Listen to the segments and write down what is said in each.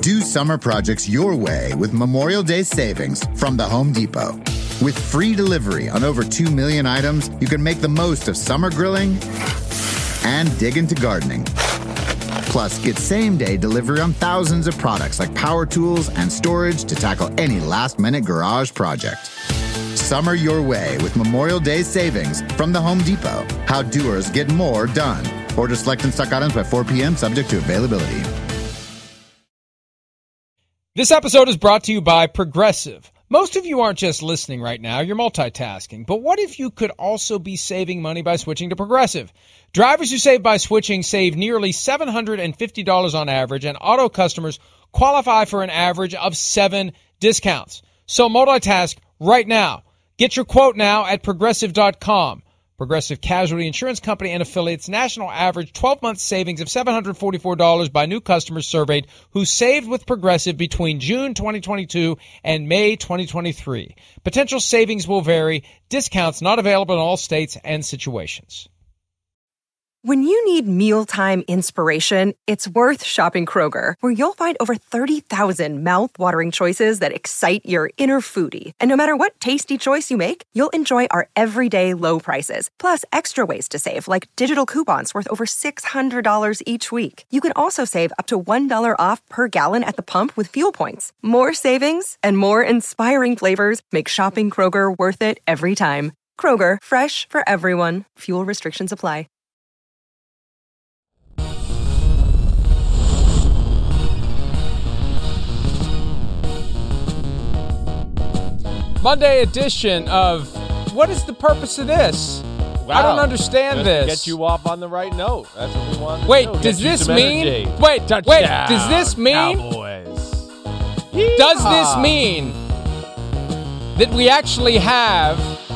Do summer projects your way with Memorial Day savings from the Home Depot. With free delivery on over 2 million items, you can make the most of summer grilling and dig into gardening. Plus, get same-day delivery on thousands of products like power tools and storage to tackle any last-minute garage project. Summer your way with Memorial Day savings from the Home Depot. How doers get more done. Order select and stock items by 4 p.m. subject to availability. This episode is brought to you by Progressive. Most of you aren't just listening right now, you're multitasking. But what if you could also be saving money by switching to Progressive? Drivers who save by switching save nearly $750 on average, and auto customers qualify for an average of 7 discounts. So multitask right now. Get your quote now at Progressive.com. Progressive Casualty Insurance Company and affiliates national average 12-month savings of $744 by new customers surveyed who saved with Progressive between June 2022 and May 2023. Potential savings will vary. Discounts not available in all states and situations. When you need mealtime inspiration, it's worth shopping Kroger, where you'll find over 30,000 mouth-watering choices that excite your inner foodie. And no matter what tasty choice you make, you'll enjoy our everyday low prices, plus extra ways to save, like digital coupons worth over $600 each week. You can also save up to $1 off per gallon at the pump with fuel points. More savings and more inspiring flavors make shopping Kroger worth it every time. Kroger, fresh for everyone. Fuel restrictions apply. Monday edition of what is the purpose of this? Wow. I don't understand Just this. To get you off on the right note. That's what we want. Wait, to do. does Get you this some mean? energy. Wait, Touchdown, does this mean? Cowboys. Does this mean that we actually have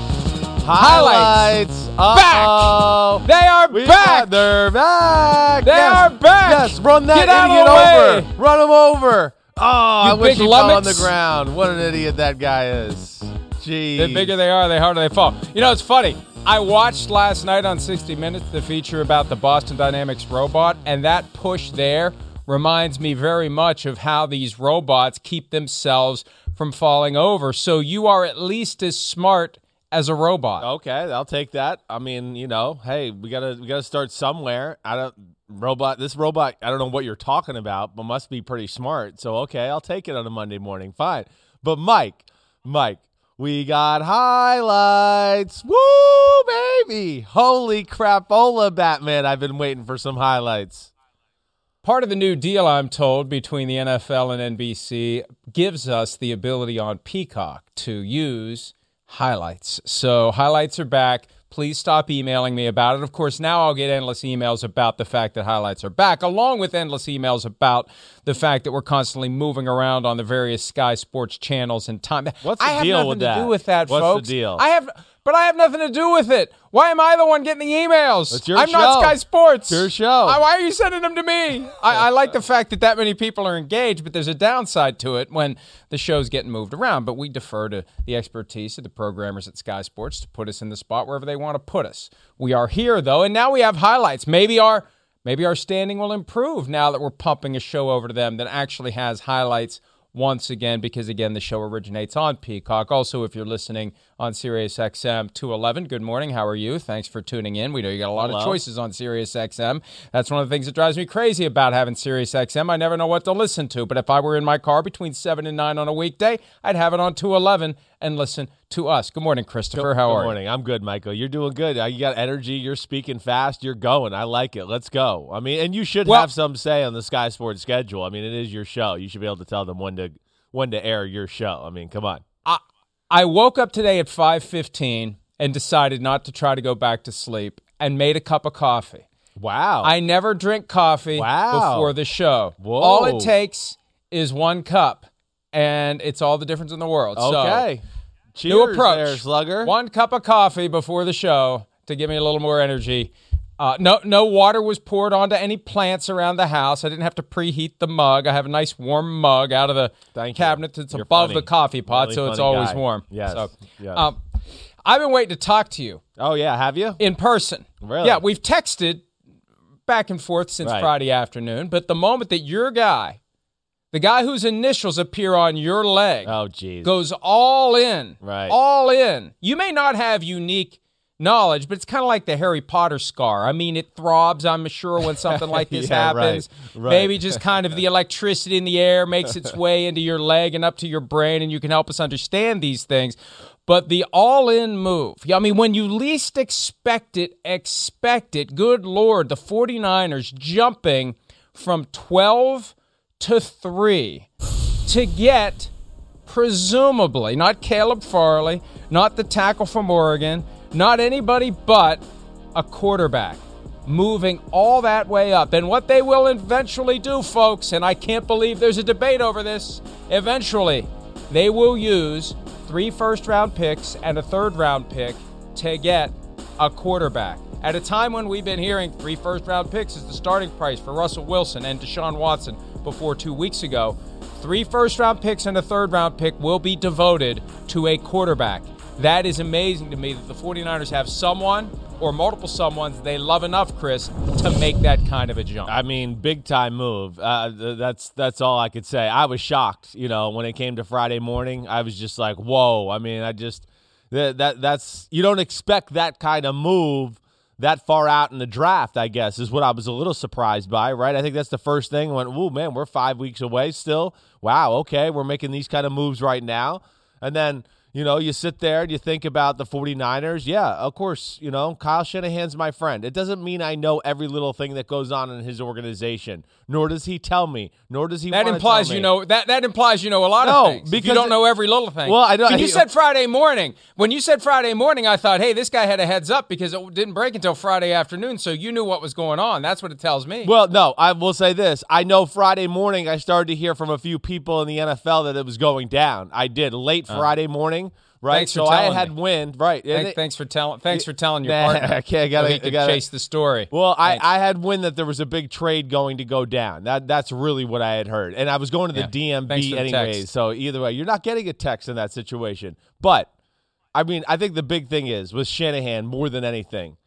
highlights? back? They are back. They're back. They are back. Yes, run that Get out idiot of the way. over. Run him over. Oh, I wish big he fell on the lummox. ground. What an idiot that guy is. Jeez. The bigger they are, the harder they fall. You know, it's funny. I watched last night on 60 Minutes the feature about the Boston Dynamics robot, and that push there reminds me very much of how these robots keep themselves from falling over. So you are at least as smart as a robot. Okay, I'll take that. I mean, you know, hey, we gotta start somewhere. This robot, I don't know what you're talking about, but must be pretty smart. So okay, I'll take it on a Monday morning. Fine. But Mike, we got highlights. Woo, baby. Holy crapola, Batman. I've been waiting for some highlights. Part of the new deal, I'm told, between the NFL and NBC gives us the ability on Peacock to use highlights. So highlights are back. Please stop emailing me about it. Of course, now I'll get endless emails about the fact that highlights are back, along with endless emails about the fact that we're constantly moving around on the various Sky Sports channels and time. What's the deal with that? I have nothing to do with that, What's folks. the deal? But I have nothing to do with it. Why am I the one getting the emails? It's your I'm show. not Sky Sports. It's your show. Why are you sending them to me? I like the fact that many people are engaged, but there's a downside to it when the show's getting moved around. But we defer to the expertise of the programmers at Sky Sports to put us in the spot wherever they want to put us. We are here, though, and now we have highlights. Maybe our standing will improve now that we're pumping a show over to them that actually has highlights once again, because, again, the show originates on Peacock. Also, if you're listening on Sirius XM 211, good morning. How are you? Thanks for tuning in. We know you got a lot of choices on Sirius XM. That's one of the things that drives me crazy about having Sirius XM. I never know what to listen to, but if I were in my car between 7 and 9 on a weekday, I'd have it on 211 and listen to us. Good morning, Christopher. How are you? Good morning. I'm good, Michael. You're doing good. You got energy. You're speaking fast. You're going. I like it. Let's go. I mean, and you should have some say on the Sky Sports schedule. I mean, it is your show. You should be able to tell them when to air your show. I mean, come on. I woke up today at 5:15 and decided not to try to go back to sleep and made a cup of coffee. Wow. I never drink coffee before the show. Whoa. All it takes is one cup, and it's all the difference in the world. Okay. So, cheers new approach. there, Slugger. One cup of coffee before the show to give me a little more energy. No water was poured onto any plants around the house. I didn't have to preheat the mug. I have a nice warm mug out of the cabinet that's above the coffee pot, so it's always warm. Yes. So, yes. I've been waiting to talk to you. Oh, yeah. Have you? In person. Really? Yeah, we've texted back and forth since Friday afternoon, but the moment that your guy, the guy whose initials appear on your leg, Oh, geez. goes all in. Right. All in. You may not have unique knowledge, but it's kind of like the Harry Potter scar. I mean, it throbs, I'm sure, when something like this happens. right. Maybe just kind of the electricity in the air makes its way into your leg and up to your brain, and you can help us understand these things. But the all-in move, I mean, when you least expect it, good Lord, the 49ers jumping from 12 to 3 to get, presumably, not Caleb Farley, not the tackle from Oregon, not anybody but a quarterback, moving all that way up. And what they will eventually do, folks, and I can't believe there's a debate over this, eventually they will use 3 first-round picks and a third-round pick to get a quarterback. At a time when we've been hearing 3 first-round picks is the starting price for Russell Wilson and Deshaun Watson before 2 weeks ago, 3 first-round picks and a third-round pick will be devoted to a quarterback. That is amazing to me that the 49ers have someone or multiple someones they love enough, Chris, to make that kind of a jump. I mean, big-time move. That's all I could say. I was shocked, when it came to Friday morning. I was just like, whoa. I mean, that's you don't expect that kind of move that far out in the draft, I guess, is what I was a little surprised by, right? I think that's the first thing. I went, ooh, man, we're 5 weeks away still. Wow, okay, we're making these kind of moves right now. And then, you sit there and you think about the 49ers. Yeah, of course, Kyle Shanahan's my friend. It doesn't mean I know every little thing that goes on in his organization, nor does he tell me, nor does he want to tell me. That implies a lot of things. Because you don't know every little thing. Well, I don't. When you said Friday morning, I thought, hey, this guy had a heads up because it didn't break until Friday afternoon, so you knew what was going on. That's what it tells me. Well, no, I will say this. I know Friday morning I started to hear from a few people in the NFL that it was going down. I did late Friday morning. Right, so I had wind. Right, thanks for telling your partner. I gotta chase the story. Well, I had wind that there was a big trade going to go down. That's really what I had heard, and I was going to the DMV anyways. So either way, you're not getting a text in that situation. But I mean, I think the big thing is with Shanahan more than anything,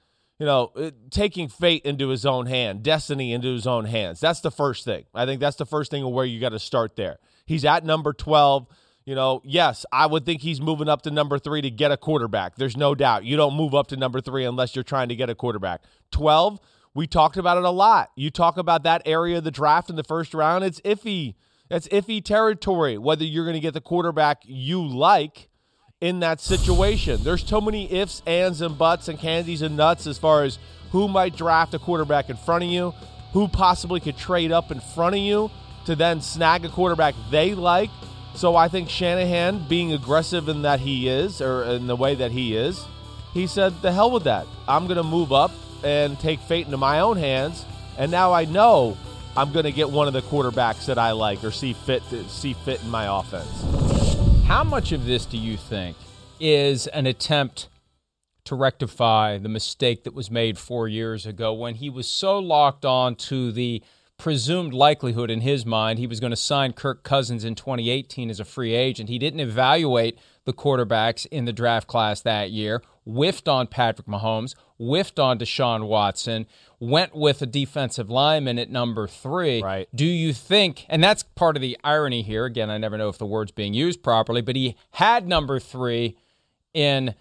taking fate into his own hand, destiny into his own hands. That's the first thing. I think that's the first thing of where you got to start there. He's at number 12. Yes, I would think he's moving up to number 3 to get a quarterback. There's no doubt. You don't move up to number 3 unless you're trying to get a quarterback. 12, we talked about it a lot. You talk about that area of the draft in the first round, it's iffy. That's iffy territory, whether you're going to get the quarterback you like in that situation. There's so many ifs, ands, and buts, and candies and nuts as far as who might draft a quarterback in front of you, who possibly could trade up in front of you to then snag a quarterback they like. So I think Shanahan, being aggressive in that he is, or in the way that he is, he said, the hell with that. I'm going to move up and take fate into my own hands, and now I know I'm going to get one of the quarterbacks that I like or see fit in my offense. How much of this do you think is an attempt to rectify the mistake that was made 4 years ago when he was so locked on to the presumed likelihood in his mind he was going to sign Kirk Cousins in 2018 as a free agent? He didn't evaluate the quarterbacks in the draft class that year, whiffed on Patrick Mahomes, whiffed on Deshaun Watson, went with a defensive lineman at number 3. Right. Do you think, and that's part of the irony here, again, I never know if the word's being used properly, but he had number 3 in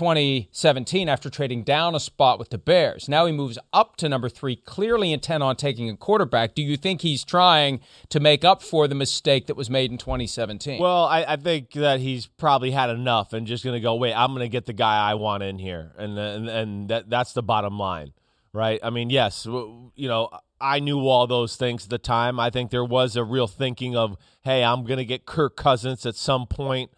2017 after trading down a spot with the Bears. Now he moves up to number 3, clearly intent on taking a quarterback. Do you think he's trying to make up for the mistake that was made in 2017? Well, I think that he's probably had enough and just going to go, wait, I'm going to get the guy I want in here. And that's the bottom line, right? I mean, yes, I knew all those things at the time. I think there was a real thinking of, hey, I'm going to get Kirk Cousins at some point,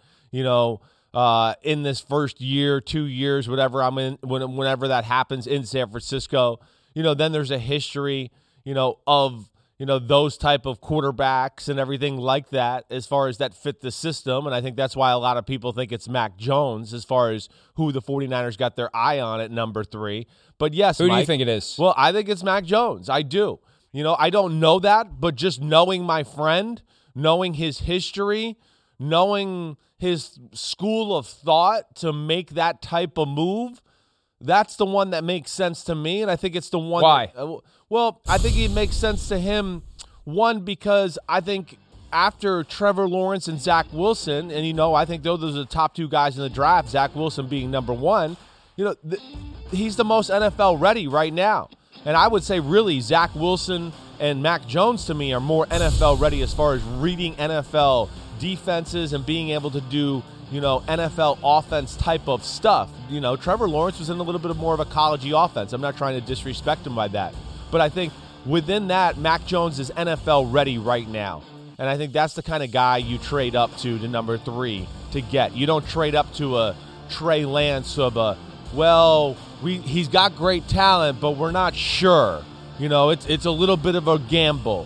in this first year, 2 years, whatever I'm in, whenever that happens in San Francisco, then there's a history, of, those type of quarterbacks and everything like that as far as that fit the system. And I think that's why a lot of people think it's Mac Jones as far as who the 49ers got their eye on at number 3. But yes, who Mike, do you think it is? Well, I think it's Mac Jones. I do. I don't know that, but just knowing my friend, knowing his history, knowing his school of thought to make that type of move, that's the one that makes sense to me, and I think it's the one. Why? I think it makes sense to him, one, because I think after Trevor Lawrence and Zach Wilson, and, I think those are the top two guys in the draft, Zach Wilson being number one, he's the most NFL ready right now. And I would say really Zach Wilson and Mac Jones to me are more NFL ready as far as reading NFL defenses and being able to do, NFL offense type of stuff. Trevor Lawrence was in a little bit more of a collegey offense. I'm not trying to disrespect him by that. But I think within that, Mac Jones is NFL ready right now. And I think that's the kind of guy you trade up to number 3 to get. You don't trade up to a Trey Lance of he's got great talent, but we're not sure. It's a little bit of a gamble.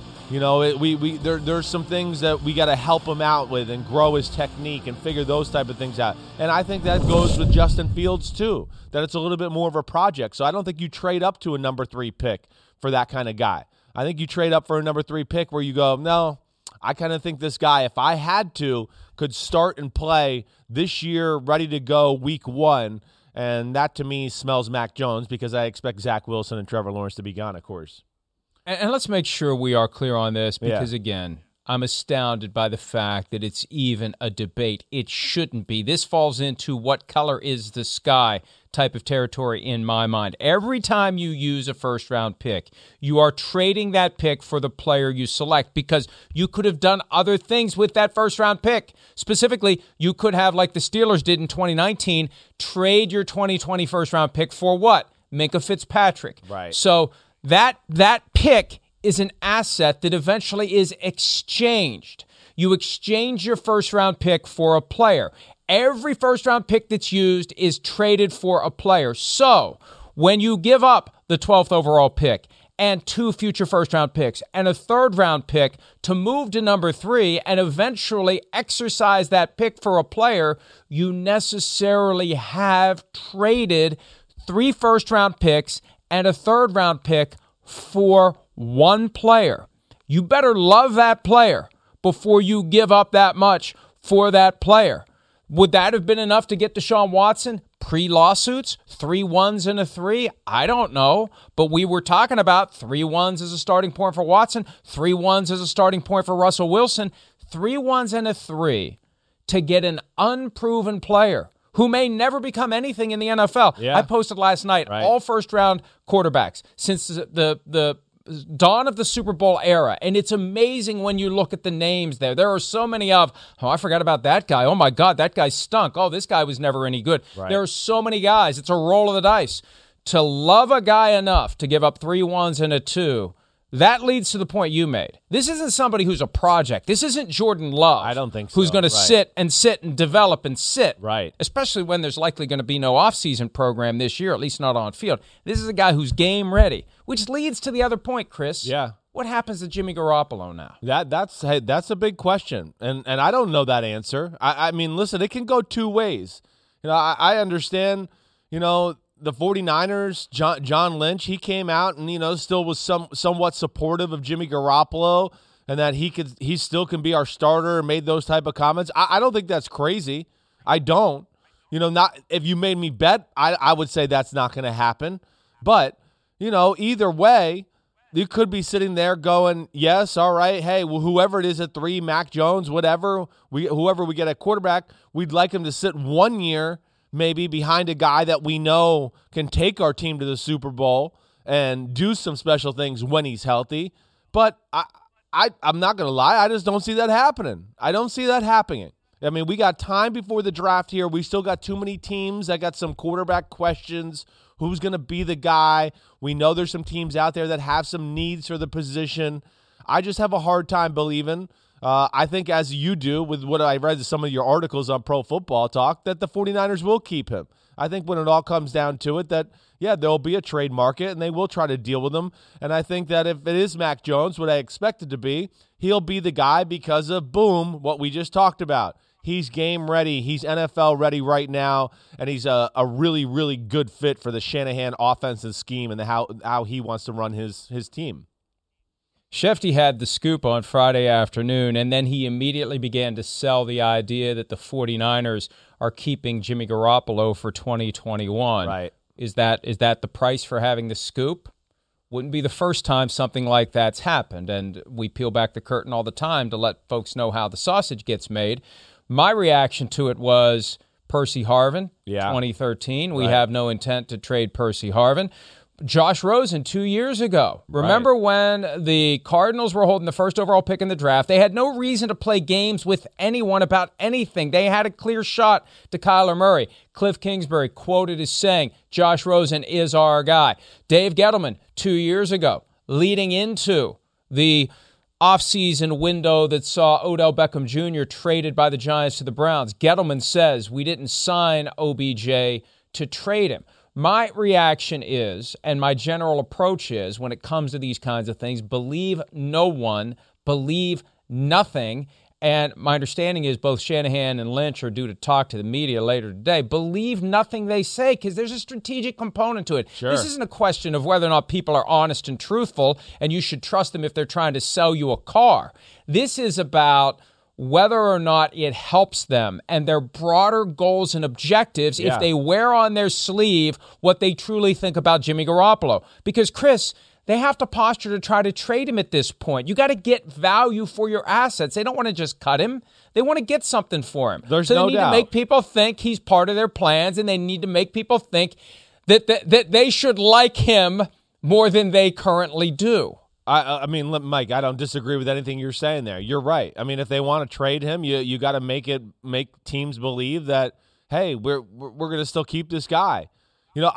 There's some things that we got to help him out with and grow his technique and figure those type of things out. And I think that goes with Justin Fields too, that it's a little bit more of a project. So I don't think you trade up to a number 3 pick for that kind of guy. I think you trade up for a number 3 pick where you go, no, I kind of think this guy, if I had to, could start and play this year, ready to go week 1. And that, to me, smells Mac Jones because I expect Zach Wilson and Trevor Lawrence to be gone, of course. And let's make sure we are clear on this because, again, I'm astounded by the fact that it's even a debate. It shouldn't be. This falls into what color is the sky type of territory in my mind. Every time you use a first-round pick, you are trading that pick for the player you select because you could have done other things with that first-round pick. Specifically, you could have, like the Steelers did in 2019, trade your 2020 first-round pick for what? Minkah Fitzpatrick. Right. So that pick is an asset that eventually is exchanged. You exchange your first-round pick for a player. Every first-round pick that's used is traded for a player. So when you give up the 12th overall pick and 2 future first-round picks and a third-round pick to move to number 3 and eventually exercise that pick for a player, you necessarily have traded 3 first-round picks and a third-round pick for one player. You better love that player before you give up that much for that player. Would that have been enough to get Deshaun Watson pre-lawsuits? 3 1s and a 3? I don't know. But we were talking about 3 1s as a starting point for Watson, 3 1s as a starting point for Russell Wilson, 3 1s and a 3 to get an unproven player who may never become anything in the NFL. Yeah. I posted last night, all first-round quarterbacks since the dawn of the Super Bowl era, and it's amazing when you look at the names there. There are so many I forgot about that guy. Oh, my God, that guy stunk. Oh, this guy was never any good. Right. There are so many guys. It's a roll of the dice. To love a guy enough to give up 3 1s and a 2, that leads to the point you made. This isn't somebody who's a project. This isn't Jordan Love. I don't think so. Who's going to sit and develop and sit. Right. Especially when there's likely going to be no offseason program this year, at least not on field. This is a guy who's game ready, which leads to the other point, Chris. Yeah. What happens to Jimmy Garoppolo now? That's a big question, and I don't know that answer. I mean, listen, it can go 2 ways. I understand, the 49ers, John Lynch, he came out and, still was somewhat supportive of Jimmy Garoppolo and that he still can be our starter and made those type of comments. I don't think that's crazy. I don't. Not if you made me bet, I would say that's not going to happen. But, either way, you could be sitting there going, yes, all right, hey, well, whoever it is at 3, Mac Jones, whoever we get at quarterback, we'd like him to sit 1 year maybe behind a guy that we know can take our team to the Super Bowl and do some special things when he's healthy. But I'm not going to lie, I just don't see that happening. I don't see that happening. I mean, we got time before the draft here. We still got too many teams that got some quarterback questions. Who's going to be the guy? We know there's some teams out there that have some needs for the position. I just have a hard time believing, I think as you do with what I read in some of your articles on Pro Football Talk, that the 49ers will keep him. I think when it all comes down to it that, yeah, there'll be a trade market and they will try to deal with him. And I think that if it is Mac Jones, what I expect it to be, he'll be the guy because of, boom, what we just talked about. He's game ready. He's NFL ready right now, and he's a really, really good fit for the Shanahan offensive scheme and how he wants to run his team. Shefty had the scoop on Friday afternoon, and then he immediately began to sell the idea that the 49ers are keeping Jimmy Garoppolo for 2021. Right. Is that the price for having the scoop? Wouldn't be the first time something like that's happened, and we peel back the curtain all the time to let folks know how the sausage gets made. My reaction to it was Percy Harvin, 2013. We have no intent to trade Percy Harvin. Josh Rosen 2 years ago. Remember when the Cardinals were holding the first overall pick in the draft? They had no reason to play games with anyone about anything. They had a clear shot to Kyler Murray. Cliff Kingsbury quoted as saying, Josh Rosen is our guy. Dave Gettleman 2 years ago, leading into the offseason window that saw Odell Beckham Jr. traded by the Giants to the Browns. Gettleman says we didn't sign OBJ to trade him. My reaction is, and my general approach is, when it comes to these kinds of things, believe no one, believe nothing. And my understanding is both Shanahan and Lynch are due to talk to the media later today. Believe nothing they say, because there's a strategic component to it. Sure. This isn't a question of whether or not people are honest and truthful, and you should trust them if they're trying to sell you a car. This is about whether or not it helps them and their broader goals and objectives if they wear on their sleeve what they truly think about Jimmy Garoppolo. Because, Chris, they have to posture to try to trade him at this point. You got to get value for your assets. They don't want to just cut him. They want to get something for him. There's so no they need doubt. to make people think he's part of their plans, and they need to make people think that they should like him more than they currently do. I mean, Mike, I don't disagree with anything you're saying there. You're right. I mean, if they want to trade him, you got to make teams believe that, hey, we're going to still keep this guy. You know,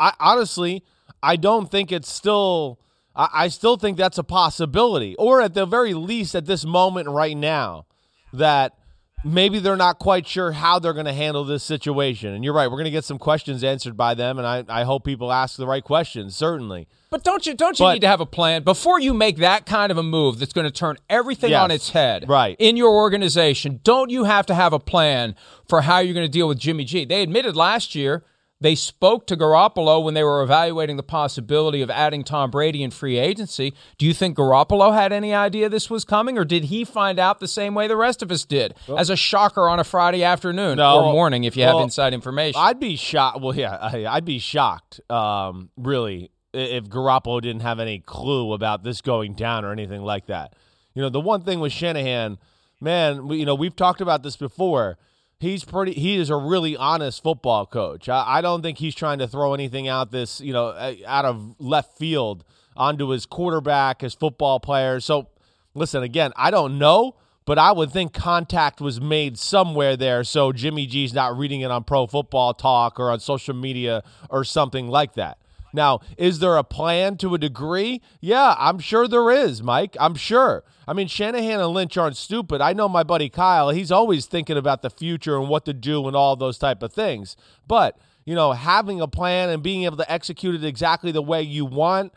I don't think it's still. I still think that's a possibility, or at the very least, at this moment right now, that maybe they're not quite sure how they're going to handle this situation. And you're right. We're going to get some questions answered by them, and I hope people ask the right questions. Certainly. But don't you need to have a plan before you make that kind of a move that's going to turn everything on its head in your organization? Don't you have to have a plan for how you're going to deal with Jimmy G? They admitted last year they spoke to Garoppolo when they were evaluating the possibility of adding Tom Brady in free agency. Do you think Garoppolo had any idea this was coming, or did he find out the same way the rest of us did, as a shocker on a Friday afternoon or morning if you have inside information? I'd be shocked. Well, yeah, I'd be shocked, really, if Garoppolo didn't have any clue about this going down or anything like that. You know, the one thing with Shanahan, man, we've talked about this before. He is a really honest football coach. I don't think he's trying to throw anything out of left field onto his quarterback, his football players. So, listen, again, I don't know, but I would think contact was made somewhere there, so Jimmy G's not reading it on Pro Football Talk or on social media or something like that. Now, is there a plan to a degree? Yeah, I'm sure there is, Mike. I'm sure. I mean, Shanahan and Lynch aren't stupid. I know my buddy Kyle. He's always thinking about the future and what to do and all those type of things. But, having a plan and being able to execute it exactly the way you want,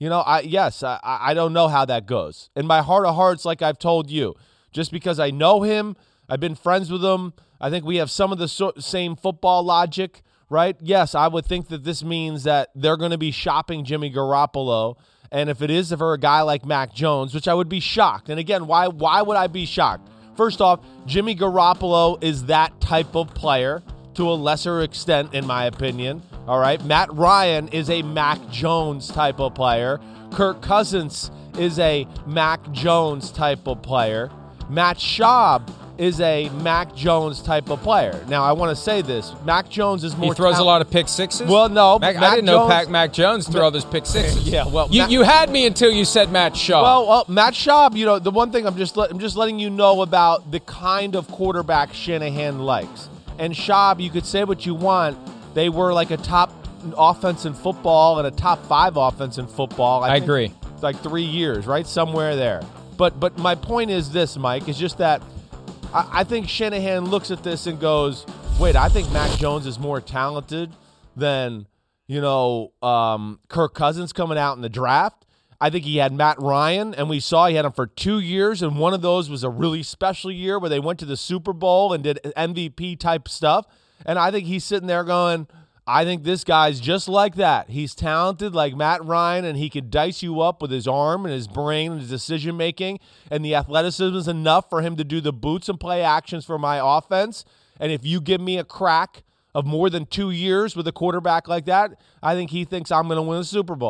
I don't know how that goes. In my heart of hearts, like I've told you, just because I know him, I've been friends with him, I think we have some of the same football logic. Right? Yes, I would think that this means that they're going to be shopping Jimmy Garoppolo. And if it is for a guy like Mac Jones, which I would be shocked. And again, why would I be shocked? First off, Jimmy Garoppolo is that type of player to a lesser extent, in my opinion. All right? Matt Ryan is a Mac Jones type of player. Kirk Cousins is a Mac Jones type of player. Matt Schaub is a Mac Jones type of player. Now, I want to say this. Mac Jones is more... He throws a lot of pick sixes? Well, no. I didn't know Mac Jones threw all those pick sixes. Yeah, well... You had me until you said Matt Schaub. Well, Matt Schaub, the one thing I'm just letting you know about the kind of quarterback Shanahan likes. And Schaub, you could say what you want. They were like a top offense in football and a top 5 offense in football. I agree. Like 3 years, right? Somewhere there. But my point is this, Mike, is just that I think Shanahan looks at this and goes, wait, I think Mac Jones is more talented than, Kirk Cousins coming out in the draft. I think he had Matt Ryan, and we saw he had him for 2 years, and one of those was a really special year where they went to the Super Bowl and did MVP-type stuff. And I think he's sitting there going, I think this guy's just like that. He's talented like Matt Ryan, and he can dice you up with his arm and his brain and his decision-making, and the athleticism is enough for him to do the boots and play actions for my offense. And if you give me a crack of more than 2 years with a quarterback like that, I think he thinks I'm going to win a Super Bowl.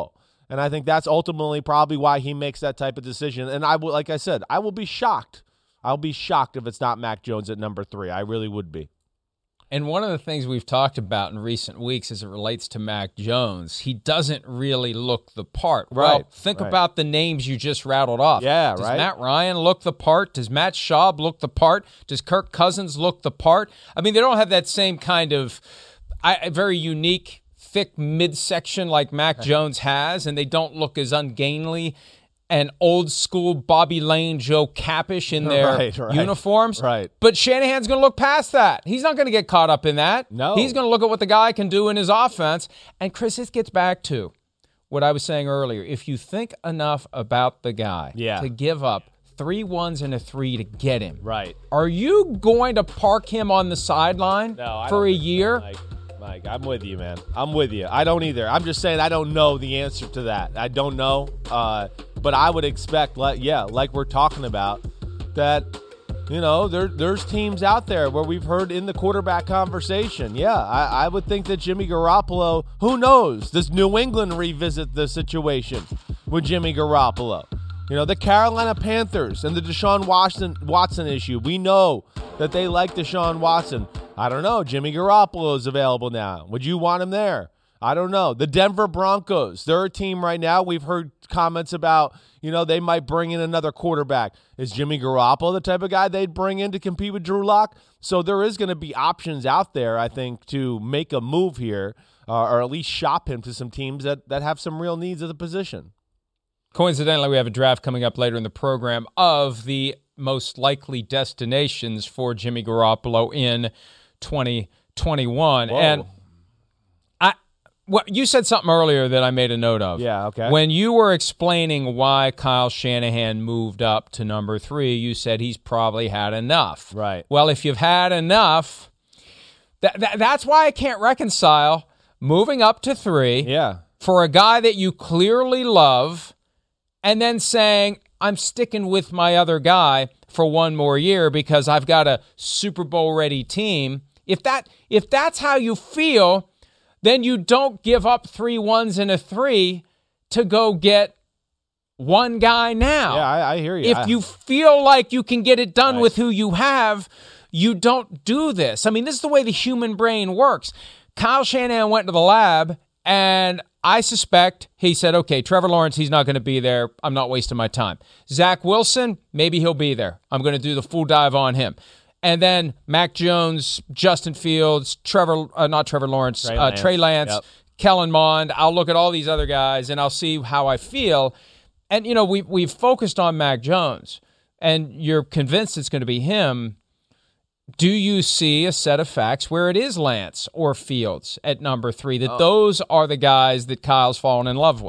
And I think that's ultimately probably why he makes that type of decision. And I will, like I said, I will be shocked. I'll be shocked if it's not Mac Jones at number 3. I really would be. And one of the things we've talked about in recent weeks as it relates to Mac Jones, he doesn't really look the part. Right. Well, think about the names you just rattled off. Yeah, Does right. Matt Ryan look the part? Does Matt Schaub look the part? Does Kirk Cousins look the part? I mean, they don't have that same kind of very unique, thick midsection like Mac Jones has, and they don't look as ungainly and old school Bobby Lane, Joe Cappish in their uniforms. Right. But Shanahan's going to look past that. He's not going to get caught up in that. No. He's going to look at what the guy can do in his offense. And Chris, this gets back to what I was saying earlier. If you think enough about the guy to give up 3 1s and a 3 to get him, right? Are you going to park him on the sideline for a year? Mike, I'm with you, man. I'm with you. I don't either. I'm just saying I don't know the answer to that. I don't know. But I would expect, like we're talking about, that, there's teams out there where we've heard in the quarterback conversation. Yeah, I would think that Jimmy Garoppolo, who knows? Does New England revisit the situation with Jimmy Garoppolo? The Carolina Panthers and the Deshaun Watson issue. We know that they like Deshaun Watson. I don't know. Jimmy Garoppolo is available now. Would you want him there? I don't know. The Denver Broncos, they're a team right now. We've heard comments about, they might bring in another quarterback. Is Jimmy Garoppolo the type of guy they'd bring in to compete with Drew Lock? So there is going to be options out there, I think, to make a move here or at least shop him to some teams that have some real needs at the position. Coincidentally, we have a draft coming up later in the program of the most likely destinations for Jimmy Garoppolo in 2021. Whoa. And you said something earlier that I made a note of. Yeah, okay. When you were explaining why Kyle Shanahan moved up to number 3, you said he's probably had enough. Right. Well, if you've had enough, that's why I can't reconcile moving up to 3 for a guy that you clearly love and then saying, I'm sticking with my other guy for one more year because I've got a Super Bowl ready team. If that's how you feel, then you don't give up 3 1s and a 3 to go get one guy now. Yeah, I hear you. If you feel like you can get it done with who you have, you don't do this. I mean, this is the way the human brain works. Kyle Shanahan went to the lab, and I suspect he said, okay, Trevor Lawrence, he's not going to be there. I'm not wasting my time. Zach Wilson, maybe he'll be there. I'm going to do the full dive on him. And then Mac Jones, Justin Fields, Trey Lance, Kellen Mond. I'll look at all these other guys, and I'll see how I feel. And, we've focused on Mac Jones, and you're convinced it's going to be him. Do you see a set of facts where it is Lance or Fields at number 3, that those are the guys that Kyle's fallen in love with?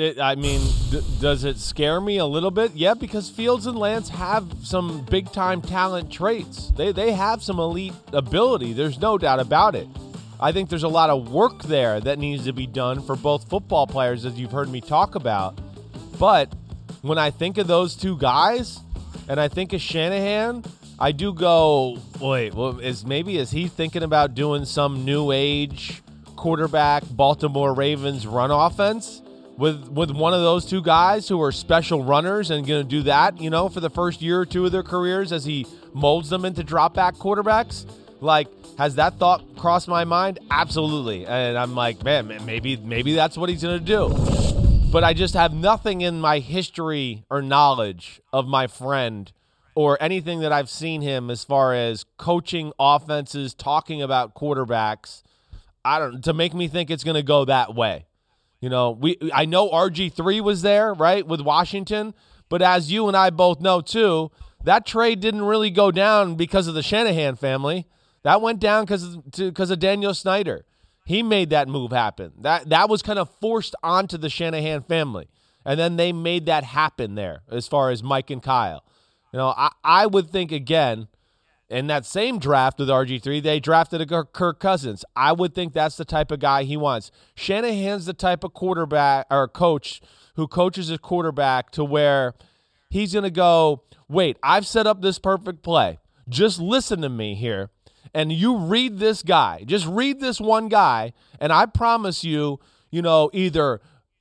Does it scare me a little bit? Yeah, because Fields and Lance have some big-time talent traits. They have some elite ability. There's no doubt about it. I think there's a lot of work there that needs to be done for both football players, as you've heard me talk about. But when I think of those two guys and I think of Shanahan, I do go, wait, well, is he thinking about doing some new age quarterback Baltimore Ravens run offense with one of those two guys who are special runners and going to do that, for the first year or two of their careers as he molds them into drop back quarterbacks? Like, has that thought crossed my mind? Absolutely. And I'm like, man, maybe that's what he's going to do. But I just have nothing in my history or knowledge of my friend or anything that I've seen him as far as coaching offenses, talking about quarterbacks, to make me think it's going to go that way. I know RG3 was there, right, with Washington, but as you and I both know too, that trade didn't really go down because of the Shanahan family. That went down because of Daniel Snyder. He made that move happen. That was kind of forced onto the Shanahan family, and then they made that happen there as far as Mike and Kyle. I would think, again, in that same draft with RG3, they drafted a Kirk Cousins. I would think that's the type of guy he wants. Shanahan's the type of quarterback or coach who coaches his quarterback to where he's going to go, wait, I've set up this perfect play. Just listen to me here, and you read this guy. Just read this one guy, and I promise you, either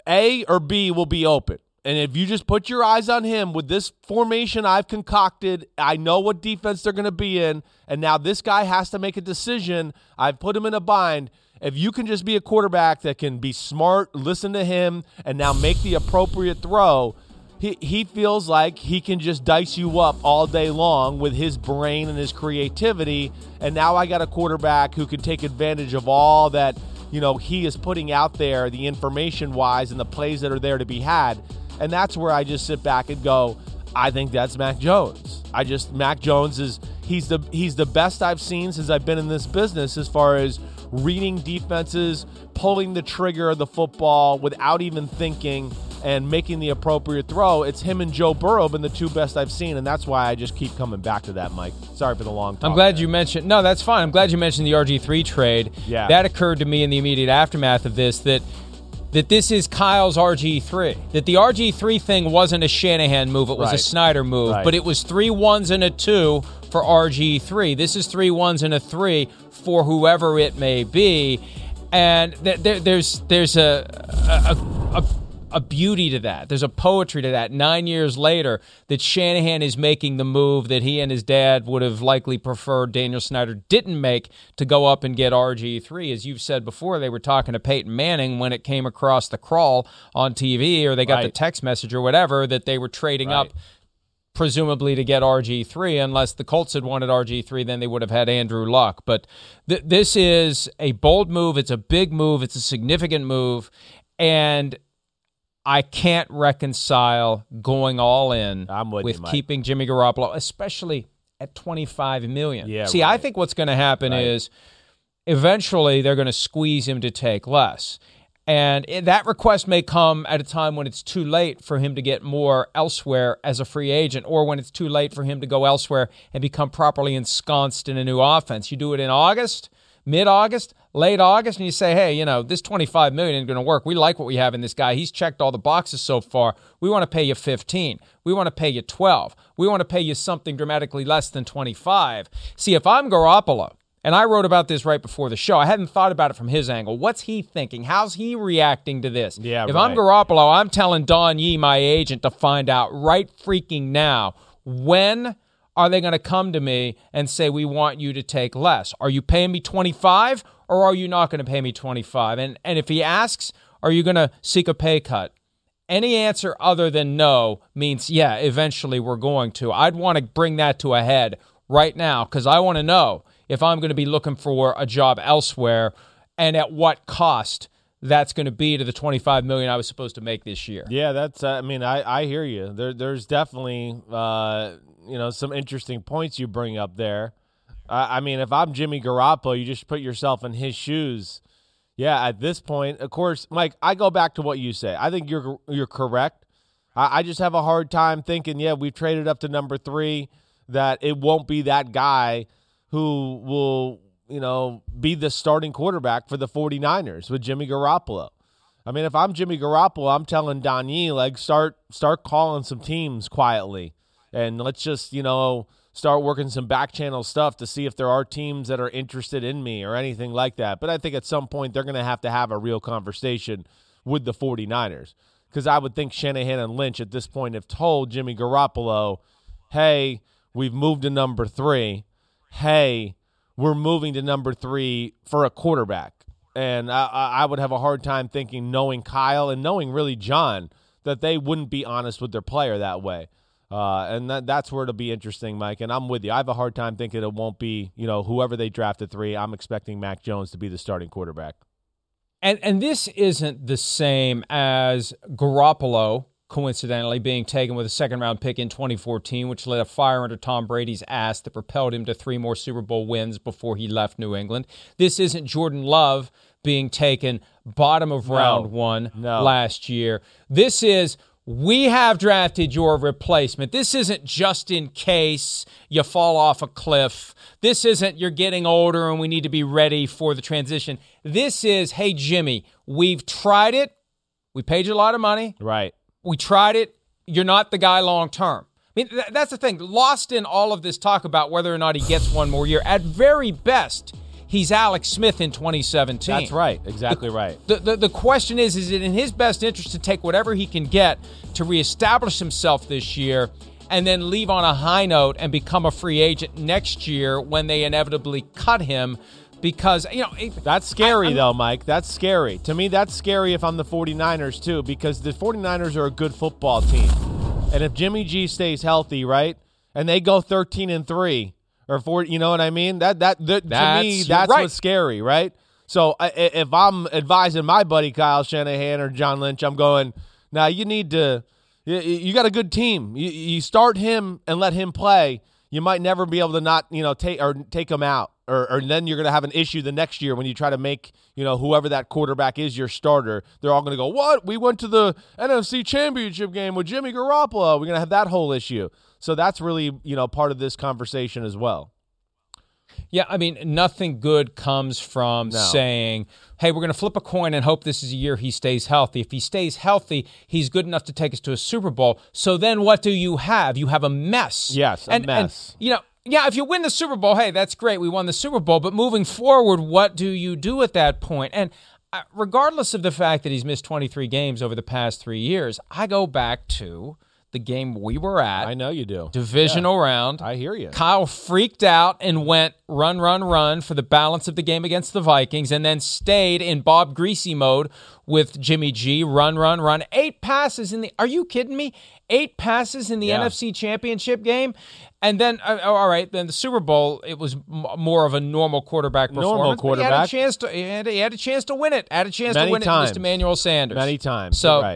A or B will be open. And if you just put your eyes on him with this formation I've concocted, I know what defense they're going to be in, and now this guy has to make a decision. I've put him in a bind. If you can just be a quarterback that can be smart, listen to him, and now make the appropriate throw, he feels like he can just dice you up all day long with his brain and his creativity. And now I got a quarterback who can take advantage of all that, he is putting out there, the information-wise and the plays that are there to be had. And that's where I just sit back and go, I think that's Mac Jones. Mac Jones he's the best I've seen since I've been in this business as far as reading defenses, pulling the trigger of the football without even thinking and making the appropriate throw. It's him and Joe Burrow been the two best I've seen, and that's why I just keep coming back to that, Mike. Sorry for the long talk. I'm glad you mentioned – no, that's fine. I'm glad you mentioned the RG3 trade. Yeah. That occurred to me in the immediate aftermath of this, that this is Kyle's RG3, that the RG3 thing wasn't a Shanahan move, it was a Snyder move, but it was 3 1s and a 2 for RG3. This is 3 1s and a 3 for whoever it may be, and there's a beauty to that. There's a poetry to that. 9 years later, that Shanahan is making the move that he and his dad would have likely preferred Daniel Snyder didn't make, to go up and get RG3. As you've said before, they were talking to Peyton Manning when it came across the crawl on TV, or they got the text message or whatever, that they were trading up presumably to get RG3. Unless the Colts had wanted RG3, then they would have had Andrew Luck. But this is a bold move. It's a big move. It's a significant move. And I can't reconcile going all in with keeping Jimmy Garoppolo, especially at $25 million. Yeah, See, I think what's going to happen is eventually they're going to squeeze him to take less. And that request may come at a time when it's too late for him to get more elsewhere as a free agent, or when it's too late for him to go elsewhere and become properly ensconced in a new offense. You do it in August, mid-August, late August, and you say, hey, this $25 million isn't going to work. We like what we have in this guy. He's checked all the boxes so far. We want to pay you 15. We want to pay you 12. We want to pay you something dramatically less than 25. See, if I'm Garoppolo, and I wrote about this right before the show, I hadn't thought about it from his angle. What's he thinking? How's he reacting to this? If I'm Garoppolo, I'm telling Don Yee, my agent, to find out right freaking now, when are they going to come to me and say, we want you to take less? Are you paying me 25, or are you not going to pay me 25? And if he asks, are you going to seek a pay cut? Any answer other than no means, yeah, eventually we're going to. I'd want to bring that to a head right now, because I want to know if I'm going to be looking for a job elsewhere, and at what cost that's going to be to the $25 million I was supposed to make this year. Yeah, that's. I hear you. There's definitely some interesting points you bring up there. If I'm Jimmy Garoppolo, you just put yourself in his shoes. Yeah, at this point, of course, Mike, I go back to what you say. I think you're correct. I just have a hard time thinking, we've traded up to number 3, that it won't be that guy who will, be the starting quarterback for the 49ers with Jimmy Garoppolo. If I'm Jimmy Garoppolo, I'm telling Don Yee, start calling some teams quietly, and let's just, start working some back channel stuff to see if there are teams that are interested in me or anything like that. But I think at some point they're going to have a real conversation with the 49ers, because I would think Shanahan and Lynch at this point have told Jimmy Garoppolo, hey, we've moved to number 3. Hey, we're moving to number 3 for a quarterback. And I would have a hard time thinking, knowing Kyle and knowing really John, that they wouldn't be honest with their player that way. And that's where it'll be interesting, Mike. And I'm with you. I have a hard time thinking it won't be, whoever they draft at 3. I'm expecting Mac Jones to be the starting quarterback. And this isn't the same as Garoppolo, coincidentally, being taken with a second-round pick in 2014, which lit a fire under Tom Brady's ass that propelled him to 3 more Super Bowl wins before he left New England. This isn't Jordan Love being taken bottom of round 1 last year. This is, we have drafted your replacement. This isn't just in case you fall off a cliff. This isn't you're getting older and we need to be ready for the transition. This is, hey, Jimmy, we've tried it. We paid you a lot of money. Right. We tried it. You're not the guy long term. That's the thing. Lost in all of this talk about whether or not he gets one more year. At very best, he's Alex Smith in 2017. That's right. Exactly right. The question is it in his best interest to take whatever he can get to reestablish himself this year and then leave on a high note and become a free agent next year when they inevitably cut him? Because, that's scary, though, Mike. That's scary. To me, that's scary if I'm the 49ers, too, because the 49ers are a good football team. And if Jimmy G stays healthy, right, and they go 13-3 or 4, you know what I mean? To me, that's right. what's scary, right? So if I'm advising my buddy Kyle Shanahan or John Lynch, I'm going, now you need to – you got a good team. You start him and let him play. You might never be able to not, take him out. Or then you're going to have an issue the next year when you try to make, whoever that quarterback is your starter. They're all going to go, what? We went to the NFC Championship game with Jimmy Garoppolo. We're going to have that whole issue. So that's really, part of this conversation as well. Yeah, I mean, nothing good comes from saying, hey, we're going to flip a coin and hope this is a year he stays healthy. If he stays healthy, he's good enough to take us to a Super Bowl. So then what do you have? You have a mess. Yes, a mess. And, yeah, if you win the Super Bowl, hey, that's great. We won the Super Bowl. But moving forward, what do you do at that point? And regardless of the fact that he's missed 23 games over the past 3 years, I go back to the game we were at. I know you do. Divisional round. I hear you. Kyle freaked out and went run for the balance of the game against the Vikings and then stayed in Bob Greasy mode with Jimmy G. Run. 8 passes in the – are you kidding me? 8 passes in the NFC Championship game. And then, all right, then the Super Bowl, it was more of a normal quarterback performance. Normal quarterback. He had a chance to win it. Had a chance Many to win times. it, Mr. Emmanuel Sanders. Many times. So right.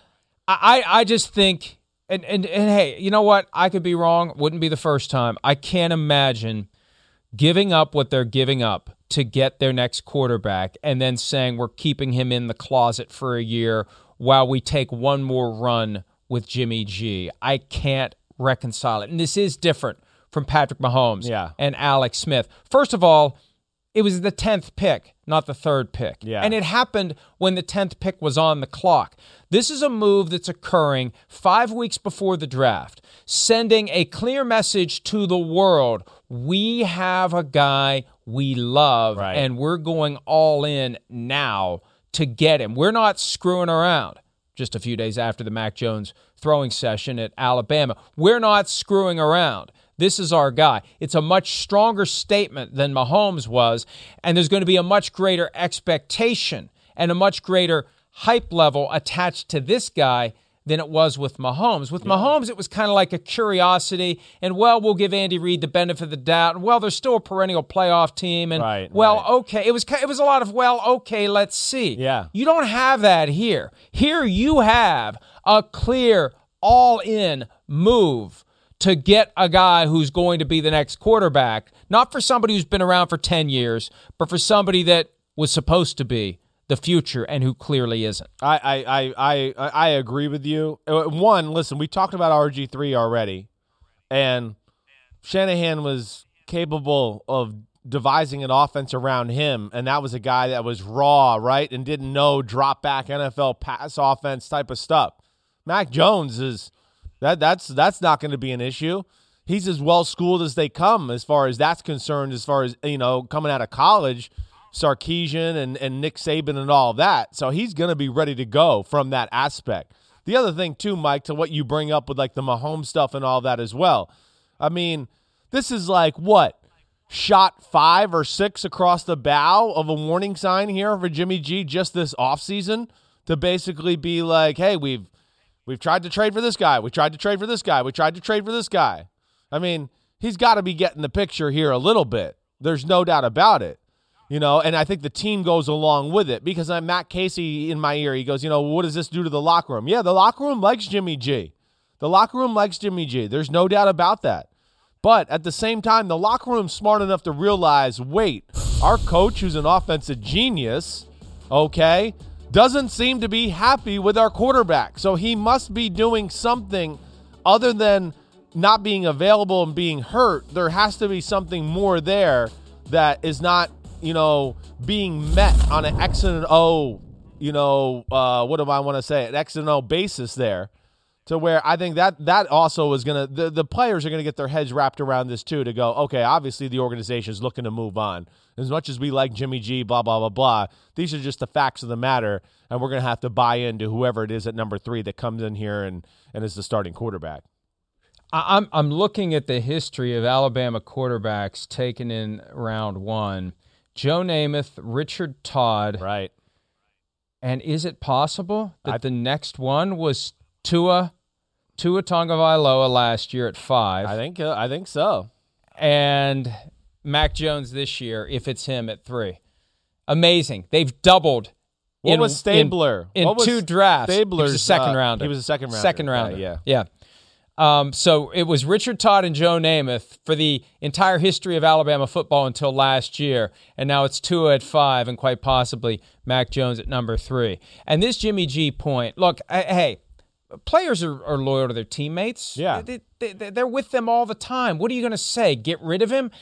I just think, and hey, you know what? I could be wrong. Wouldn't be the first time. I can't imagine giving up what they're giving up to get their next quarterback and then saying we're keeping him in the closet for a year while we take one more run with Jimmy G. I can't reconcile it. And this is different from Patrick Mahomes and Alex Smith. First of all, it was the 10th pick, not the 3rd pick. Yeah. And it happened when the 10th pick was on the clock. This is a move that's occurring 5 weeks before the draft, sending a clear message to the world. We have a guy we love, and we're going all in now to get him. We're not screwing around. Just a few days after the Mac Jones throwing session at Alabama. We're not screwing around. This is our guy. It's a much stronger statement than Mahomes was, and there's going to be a much greater expectation and a much greater hype level attached to this guy than it was with Mahomes. With Mahomes, it was kind of like a curiosity, and, we'll give Andy Reid the benefit of the doubt, and, they're still a perennial playoff team, and, okay. It was a lot of, okay, let's see. Yeah. You don't have that here. Here you have a clear, all-in move to get a guy who's going to be the next quarterback, not for somebody who's been around for 10 years, but for somebody that was supposed to be the future and who clearly isn't. I agree with you. One, listen, we talked about RG3 already, and Shanahan was capable of devising an offense around him, and that was a guy that was raw, right, and didn't know drop back NFL pass offense type of stuff. Mac Jones is that's not going to be an issue. He's as well schooled as they come as far as that's concerned, as far as, coming out of college. Sarkisian and Nick Saban and all of that. So he's going to be ready to go from that aspect. The other thing, too, Mike, to what you bring up with, like, the Mahomes stuff and all that as well. I mean, this is like, shot 5 or 6 across the bow of a warning sign here for Jimmy G just this offseason to basically be like, hey, we've tried to trade for this guy. We tried to trade for this guy. We tried to trade for this guy. I mean, he's got to be getting the picture here a little bit. There's no doubt about it. And I think the team goes along with it because I'm Matt Casey in my ear. He goes, what does this do to the locker room? Yeah, the locker room likes Jimmy G. The locker room likes Jimmy G. There's no doubt about that. But at the same time, the locker room's smart enough to realize, wait, our coach, who's an offensive genius, doesn't seem to be happy with our quarterback. So he must be doing something other than not being available and being hurt. There has to be something more there that is not being met on an X and O, what do I want to say, an X and O basis there. to where I think that also is going to the players are going to get their heads wrapped around this too, to go, okay, obviously the organization is looking to move on. As much as we like Jimmy G, blah, blah, blah, blah, these are just the facts of the matter, and we're going to have to buy into whoever it is at number 3 that comes in here and is the starting quarterback. I'm looking at the history of Alabama quarterbacks taken in round 1. Joe Namath, Richard Todd. Right. And is it possible that the next one was Tua Tagovailoa last year at 5? I think so. And Mac Jones this year, if it's him, at 3. Amazing. They've doubled. What was Stabler? In 2 drafts. Stabler's he was a second rounder. He was a second rounder. Second rounder. Yeah. So it was Richard Todd and Joe Namath for the entire history of Alabama football until last year, and now it's Tua at 5 and quite possibly Mac Jones at number 3. And this Jimmy G point, look, hey, players are loyal to their teammates. Yeah. They're with them all the time. What are you going to say? Get rid of him?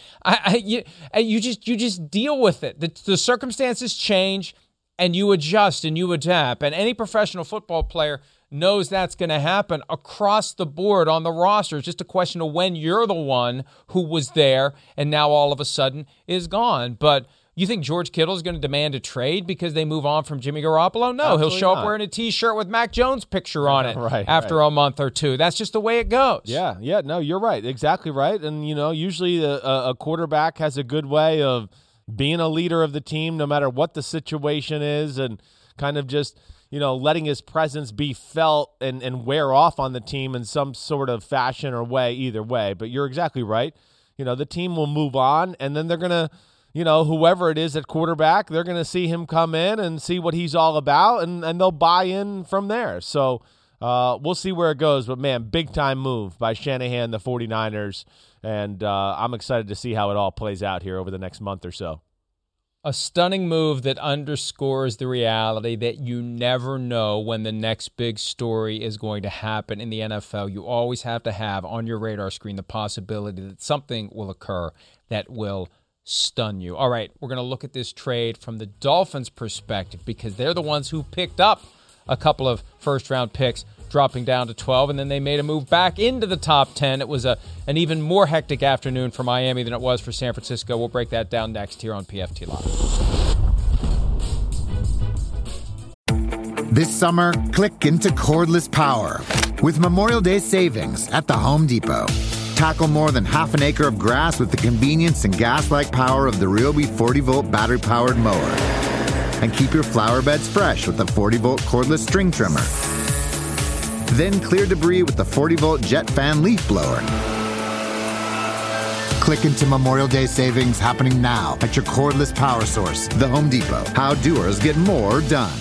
You just deal with it. The circumstances change, and you adjust and you adapt. And any professional football player knows that's going to happen across the board on the roster. It's just a question of when you're the one who was there and now all of a sudden is gone. But you think George Kittle is going to demand a trade because they move on from Jimmy Garoppolo? No, Absolutely he'll show not. up wearing a T-shirt with Mac Jones' picture on it Right, after a month or 2. That's just the way it goes. Yeah, no, you're right. Exactly right. And, usually a quarterback has a good way of being a leader of the team no matter what the situation is, and kind of just, letting his presence be felt and wear off on the team in some sort of fashion or way, either way. But you're exactly right. The team will move on, and then they're going to, whoever it is at quarterback, they're going to see him come in and see what he's all about, and they'll buy in from there. So we'll see where it goes. But, man, big-time move by Shanahan, the 49ers, and I'm excited to see how it all plays out here over the next month or so. A stunning move that underscores the reality that you never know when the next big story is going to happen in the NFL. You always have to have on your radar screen the possibility that something will occur that will stun you. All right, we're going to look at this trade from the Dolphins' perspective because they're the ones who picked up a couple of first-round picks, dropping down to 12, and then they made a move back into the top 10. It was an even more hectic afternoon for Miami than it was for San Francisco. We'll break that down next here on PFT Live. This summer, click into cordless power with Memorial Day savings at the Home Depot. Tackle more than half an acre of grass with the convenience and gas-like power of the Ryobi 40-volt battery-powered mower. And keep your flower beds fresh with the 40-volt cordless string trimmer. Then clear debris with the 40-volt jet fan leaf blower. Click into Memorial Day savings happening now at your cordless power source, the Home Depot. How doers get more done.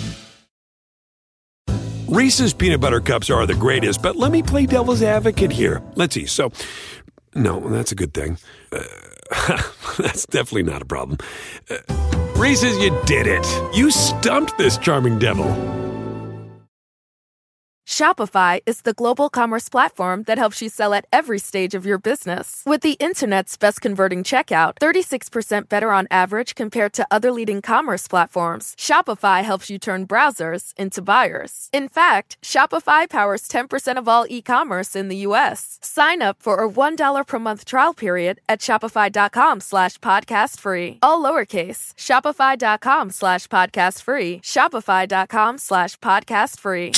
Reese's peanut butter cups are the greatest, but let me play devil's advocate here. Let's see. So, no, that's a good thing. That's definitely not a problem. Reese's, you did it. You stumped this charming devil. Shopify is the global commerce platform that helps you sell at every stage of your business. With the internet's best converting checkout, 36% better on average compared to other leading commerce platforms, Shopify helps you turn browsers into buyers. In fact, Shopify powers 10% of all e-commerce in the U.S. Sign up for a $1 per month trial period at shopify.com/podcastfree. All lowercase, shopify.com/podcastfree, shopify.com/podcastfree.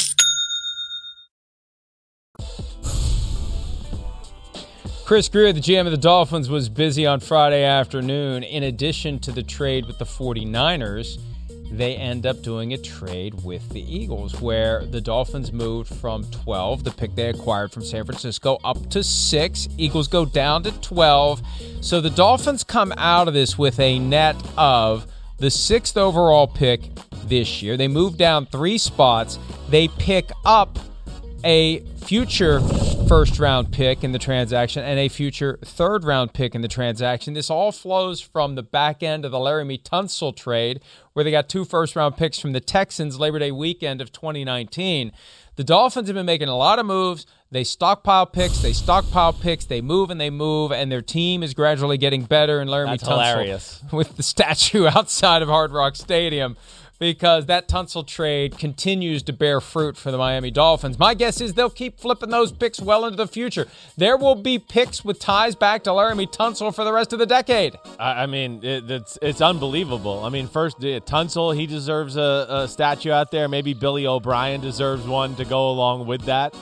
Chris Grier, the GM of the Dolphins, was busy on Friday afternoon. In addition to the trade with the 49ers, they end up doing a trade with the Eagles, where the Dolphins moved from 12, the pick they acquired from San Francisco, up to 6. Eagles go down to 12. So the Dolphins come out of this with a net of the 6th overall pick this year. They move down 3 spots. They pick up a future first-round pick in the transaction and a future third-round pick in the transaction. This all flows from the back end of the Laramie Tunsil trade, where they got 2 first-round picks from the Texans Labor Day weekend of 2019. The Dolphins have been making a lot of moves. They stockpile picks, they move, and their team is gradually getting better. And Laramie Tunsil, hilarious, with the statue outside of Hard Rock Stadium, because that Tunsil trade continues to bear fruit for the Miami Dolphins. My guess is they'll keep flipping those picks well into the future. There will be picks with ties back to Laramie Tunsil for the rest of the decade. I mean, it's unbelievable. I mean, first, Tunsil, he deserves a statue out there. Maybe Billy O'Brien deserves one to go along with that.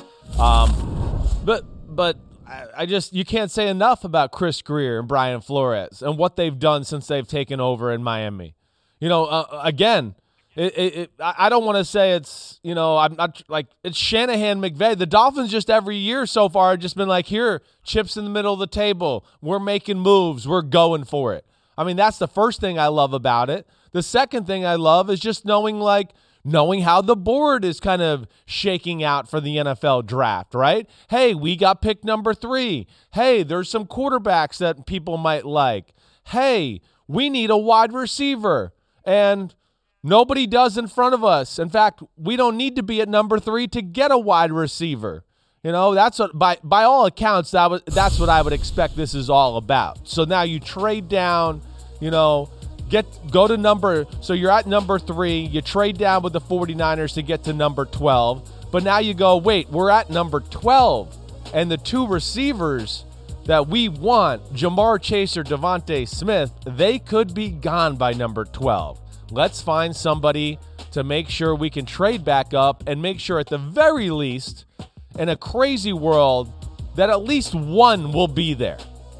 But I just, you can't say enough about Chris Grier and Brian Flores and what they've done since they've taken over in Miami. Again, I don't want to say it's, I'm not like it's Shanahan McVay. The Dolphins just every year so far have just been like, here, chips in the middle of the table. We're making moves. We're going for it. I mean, that's the first thing I love about it. The second thing I love is just knowing how the board is kind of shaking out for the NFL draft, right? Hey, we got pick number 3. Hey, there's some quarterbacks that people might like. Hey, we need a wide receiver. And nobody does in front of us. In fact, we don't need to be at number 3 to get a wide receiver. That's what by all accounts that's what I would expect this is all about. So now you trade down, go to number, so you're at number 3, you trade down with the 49ers to get to number 12. But now you go, wait, we're at number 12 and the 2 receivers that we want, Jamar Chase or Devontae Smith, they could be gone by number 12. Let's find somebody to make sure we can trade back up and make sure at the very least, in a crazy world, that at least one will be there.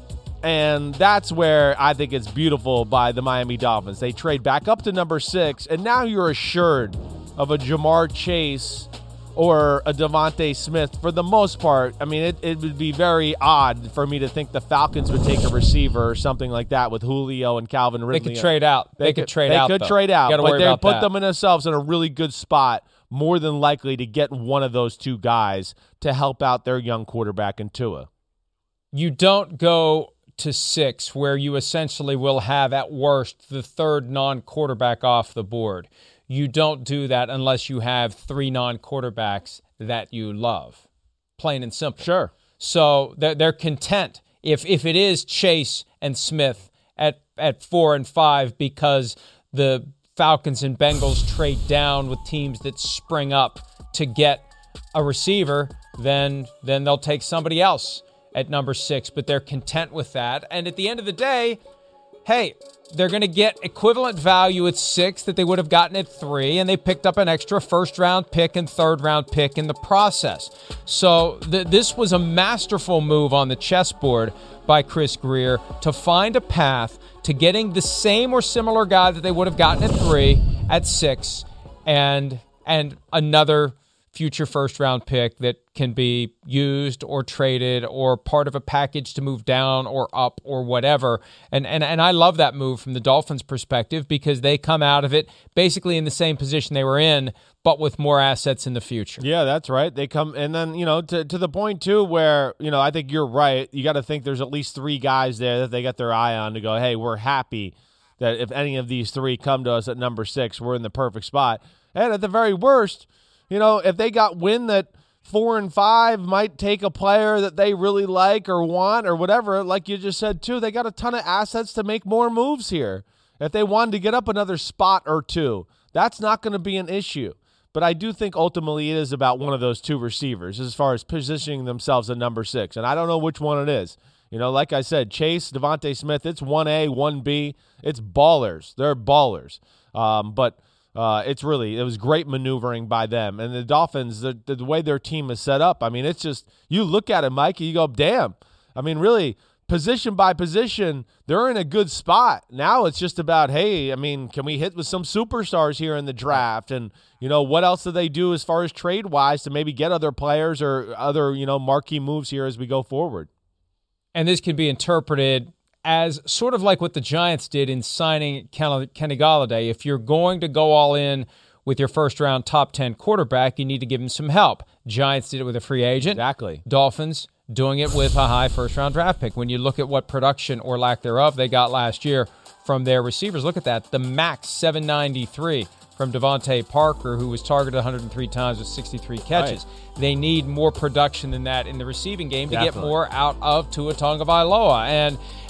And that's where I think it's beautiful by the Miami Dolphins. They trade back up to number 6, and now you're assured of a Jamar Chase or a Devontae Smith for the most part. I mean, it would be very odd for me to think the Falcons would take a receiver or something like that with Julio and Calvin Ridley. They could trade out. They could trade out, but they put themselves in a really good spot, more than likely to get one of those 2 guys to help out their young quarterback in Tua. You don't go to 6 where you essentially will have at worst the 3rd non-quarterback off the board. You don't do that unless you have 3 non-quarterbacks that you love. Plain and simple. Sure. So they're content if it is Chase and Smith at 4 and 5 because the Falcons and Bengals trade down with teams that spring up to get a receiver, then they'll take somebody else at number 6, but they're content with that. And at the end of the day, hey, they're going to get equivalent value at 6 that they would have gotten at 3, and they picked up an extra first-round pick and third-round pick in the process. So this was a masterful move on the chessboard by Chris Grier to find a path to getting the same or similar guy that they would have gotten at 3, at 6, and another future first-round pick that can be used or traded or part of a package to move down or up or whatever. And I love that move from the Dolphins' perspective because they come out of it basically in the same position they were in, but with more assets in the future. Yeah, that's right. They come, and then, to the point, too, where, I think you're right. You got to think there's at least 3 guys there that they got their eye on to go, hey, we're happy that if any of these 3 come to us at number 6, we're in the perfect spot. And at the very worst, if they got wind that 4 and 5 might take a player that they really like or want or whatever, like you just said too, they got a ton of assets to make more moves here. If they wanted to get up another spot or 2, that's not going to be an issue. But I do think ultimately it is about one of those 2 receivers as far as positioning themselves at number 6. And I don't know which one it is. Like I said, Chase, Devontae Smith, it's 1A, 1B. It's ballers. They're ballers. It was great maneuvering by them. And the Dolphins, the way their team is set up, I mean, it's just, you look at it, Mike, and you go, damn. I mean, really, position by position, they're in a good spot. Now it's just about, hey, I mean, can we hit with some superstars here in the draft? And, what else do they do as far as trade-wise to maybe get other players or other, marquee moves here as we go forward? And this can be interpreted as sort of like what the Giants did in signing Kenny Golladay. If you're going to go all in with your first-round top 10 quarterback, you need to give him some help. Giants did it with a free agent. Exactly. Dolphins doing it with a high first-round draft pick. When you look at what production or lack thereof they got last year from their receivers, look at that. The max 793 from Devontae Parker, who was targeted 103 times with 63 catches. Right. They need more production than that in the receiving game to get more out of Tua Tagovailoa.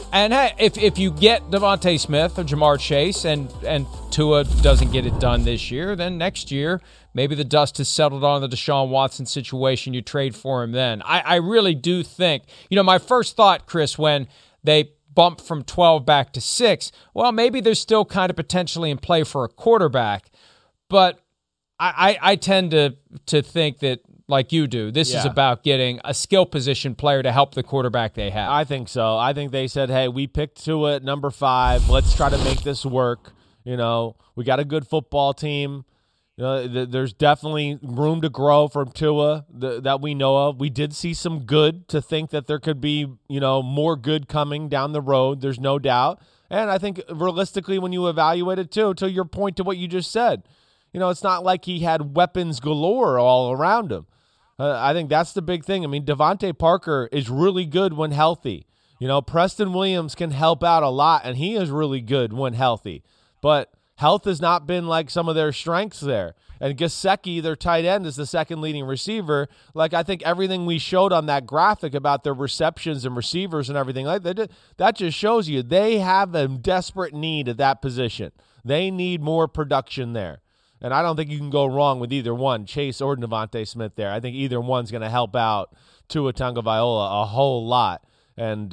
And hey, if you get Devontae Smith or Jamar Chase and Tua doesn't get it done this year, then next year maybe the dust has settled on the Deshaun Watson situation. You trade for him then. I really do think, my first thought, Chris, when they bumped from 12 back to 6, well, maybe they're still kind of potentially in play for a quarterback. But I tend to think that, like you do, this is about getting a skill position player to help the quarterback they have. I think so. I think they said, hey, we picked Tua at number 5. Let's try to make this work. We got a good football team. There's definitely room to grow from Tua that we know of. We did see some good to think that there could be, more good coming down the road. There's no doubt. And I think realistically, when you evaluate it too, to your point to what you just said, it's not like he had weapons galore all around him. I think that's the big thing. I mean, Devontae Parker is really good when healthy. Preston Williams can help out a lot, and he is really good when healthy. But health has not been like some of their strengths there. And Gesicki, their tight end, is the second leading receiver. Like, I think everything we showed on that graphic about their receptions and receivers and everything like that just shows you they have a desperate need at that position. They need more production there. And I don't think you can go wrong with either one, Chase or Devontae Smith there. I think either one's going to help out Tua Tagovailoa a whole lot. And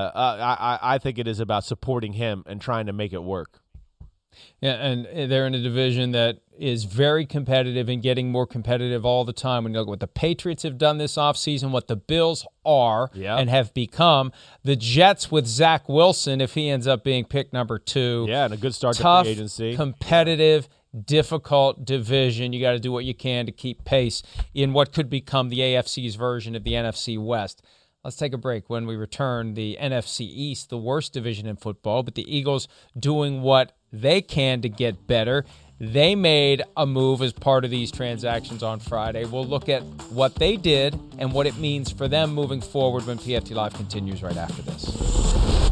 I think it is about supporting him and trying to make it work. Yeah, and they're in a division that is very competitive and getting more competitive all the time. When you look at what the Patriots have done this offseason, what the Bills are and have become, the Jets with Zach Wilson, if he ends up being pick number 2. Yeah, and a good start tough, to free agency. Competitive, difficult division. You got to do what you can to keep pace in what could become the AFC's version of the NFC West. Let's take a break. When we return, the NFC East, the worst division in football, but the Eagles doing what they can to get better. They made a move as part of these transactions on Friday. We'll look at what they did and what it means for them moving forward when PFT Live continues right after this.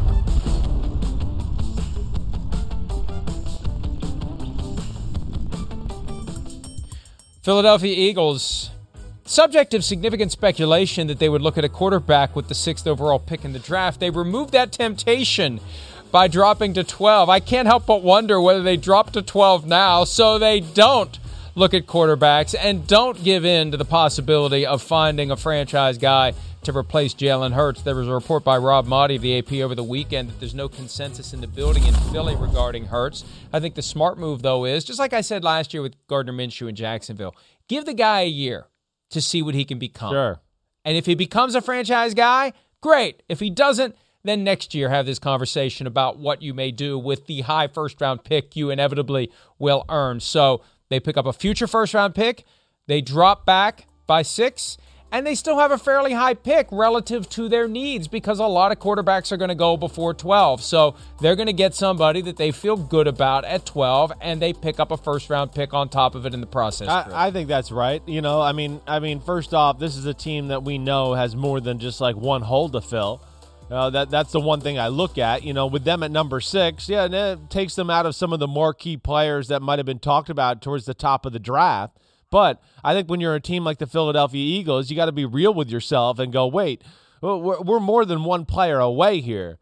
Philadelphia Eagles, subject of significant speculation that they would look at a quarterback with the 6th overall pick in the draft. They removed that temptation by dropping to 12. I can't help but wonder whether they drop to 12 now so they don't look at quarterbacks and don't give in to the possibility of finding a franchise guy to replace Jalen Hurts. There was a report by Rob Maaddi of the AP over the weekend that there's no consensus in the building in Philly regarding Hurts. I think the smart move, though, is, just like I said last year with Gardner Minshew in Jacksonville, give the guy a year to see what he can become. Sure. And if he becomes a franchise guy, great. If he doesn't, then next year have this conversation about what you may do with the high first-round pick you inevitably will earn. So they pick up a future first-round pick, they drop back by 6, and they still have a fairly high pick relative to their needs because a lot of quarterbacks are going to go before 12. So they're going to get somebody that they feel good about at 12, and they pick up a first-round pick on top of it in the process. I think that's right. I mean, first off, this is a team that we know has more than just like one hole to fill. That's the one thing I look at. With them at number 6, and it takes them out of some of the marquee players that might have been talked about towards the top of the draft. But I think when you're a team like the Philadelphia Eagles, you got to be real with yourself and go, wait, we're more than one player away here.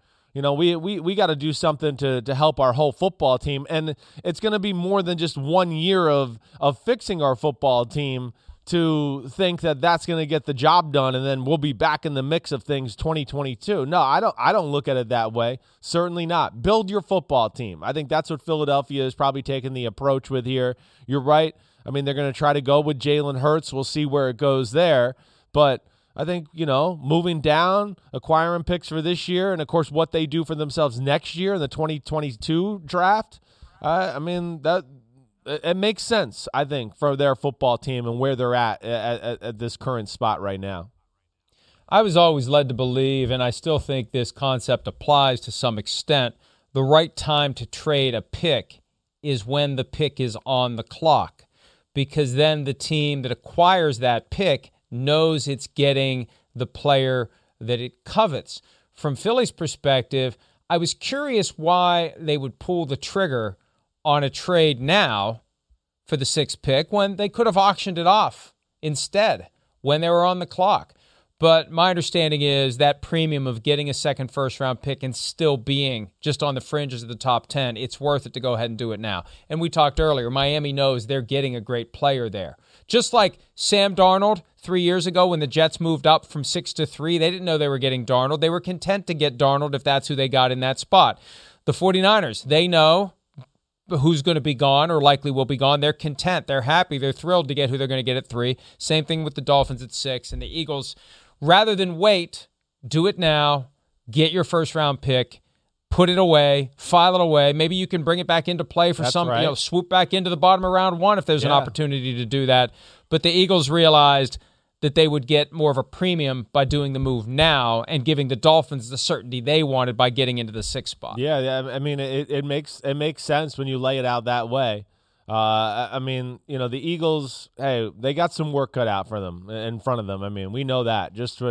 We got to do something to help our whole football team. And it's going to be more than just 1 year of fixing our football team to think that that's going to get the job done and then we'll be back in the mix of things 2022. No, I don't look at it that way. Certainly not. Build your football team. I think that's what Philadelphia is probably taking the approach with here. You're right. I mean, they're going to try to go with Jalen Hurts. We'll see where it goes there. But I think, moving down, acquiring picks for this year, and, of course, what they do for themselves next year in the 2022 draft, that it makes sense, I think, for their football team and where they're at this current spot right now. I was always led to believe, and I still think this concept applies to some extent, the right time to trade a pick is when the pick is on the clock, because then the team that acquires that pick knows it's getting the player that it covets. From Philly's perspective, I was curious why they would pull the trigger on a trade now for the 6th pick when they could have auctioned it off instead when they were on the clock. But my understanding is that premium of getting a second first-round pick and still being just on the fringes of the top 10, it's worth it to go ahead and do it now. And we talked earlier, Miami knows they're getting a great player there. Just like Sam Darnold 3 years ago when the Jets moved up from 6 to 3, they didn't know they were getting Darnold. They were content to get Darnold if that's who they got in that spot. The 49ers, they know who's going to be gone or likely will be gone. They're content. They're happy. They're thrilled to get who they're going to get at 3. Same thing with the Dolphins at 6. And the Eagles, rather than wait, do it now, get your first-round pick, put it away, file it away. Maybe you can bring it back into play for swoop back into the bottom of round 1 if there's an opportunity to do that. But the Eagles realized that they would get more of a premium by doing the move now and giving the Dolphins the certainty they wanted by getting into the 6th spot. Yeah, I mean, it makes sense when you lay it out that way. I mean, the Eagles, hey, they got some work cut out for them in front of them. I mean, we know that. Just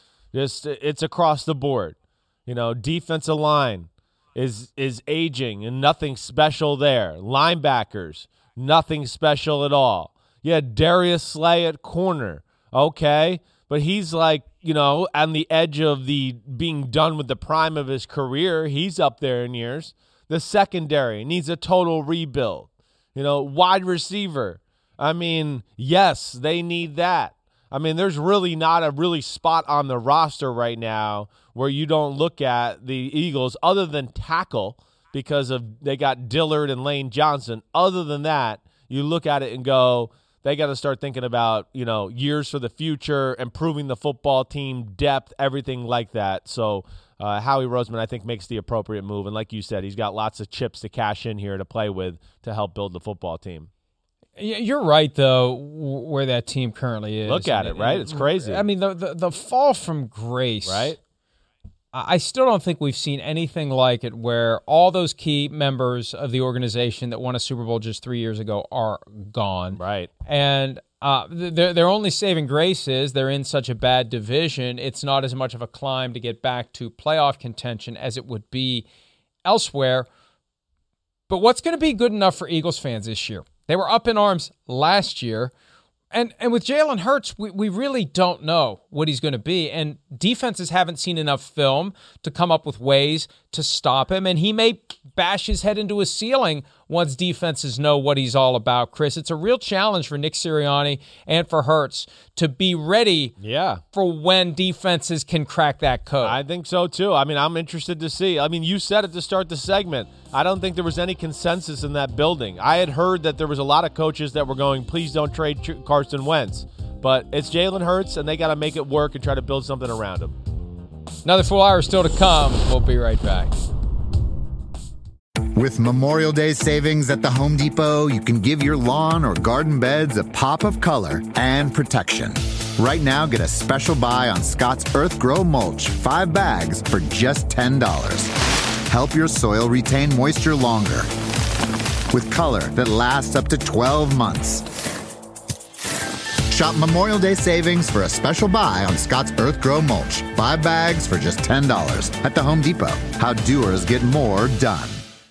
it's across the board. Defensive line is aging and nothing special there. Linebackers, nothing special at all. Yeah, Darius Slay at corner. Okay, but he's like, on the edge of the being done with the prime of his career. He's up there in years. The secondary needs a total rebuild. Wide receiver. I mean, yes, they need that. I mean, there's really not a really spot on the roster right now where you don't look at the Eagles other than tackle because they got Dillard and Lane Johnson. Other than that, you look at it and go, they got to start thinking about, years for the future, improving the football team, depth, everything like that. So Howie Roseman, I think, makes the appropriate move. And like you said, he's got lots of chips to cash in here to play with to help build the football team. You're right, though, where that team currently is. Look at it, right? It's crazy. I mean, the fall from grace. Right. I still don't think we've seen anything like it where all those key members of the organization that won a Super Bowl just 3 years ago are gone. Right. And their only saving grace is they're in such a bad division, it's not as much of a climb to get back to playoff contention as it would be elsewhere. But what's going to be good enough for Eagles fans this year? They were up in arms last year. And with Jalen Hurts, we really don't know what he's going to be. And defenses haven't seen enough film to come up with ways to stop him. And he may bash his head into a ceiling once defenses know what he's all about, Chris. It's a real challenge for Nick Sirianni and for Hurts to be ready for when defenses can crack that code. I think so, too. I mean, I'm interested to see. I mean, you said it to start the segment. I don't think there was any consensus in that building. I had heard that there was a lot of coaches that were going, please don't trade Carson Wentz. But it's Jalen Hurts, and they got to make it work and try to build something around him. Another full hour still to come. We'll be right back. With Memorial Day savings at the Home Depot, you can give your lawn or garden beds a pop of color and protection. Right now, get a special buy on Scott's Earth Grow Mulch, 5 bags for just $10. Help your soil retain moisture longer with color that lasts up to 12 months. Shop Memorial Day savings for a special buy on Scott's Earth Grow Mulch, 5 bags for just $10 at the Home Depot. How doers get more done.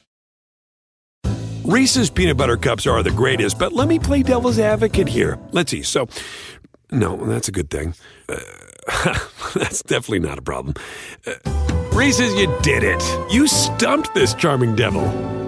Reese's Peanut Butter Cups are the greatest, but let me play devil's advocate here. Let's see. So, no, that's a good thing. That's definitely not a problem. Reese's, you did it. You stumped this charming devil.